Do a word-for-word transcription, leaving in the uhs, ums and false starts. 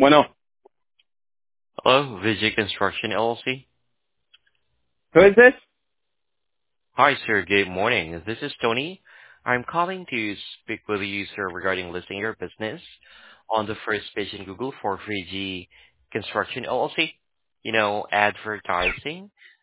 Bueno, Hello, Vijay Construction L L C. who is this? Hi, sir. Good morning. This is Tony. I'm calling to speak with you, sir, regarding listing your business on the first page in Google for Vijay Construction L L C. You know, advertising.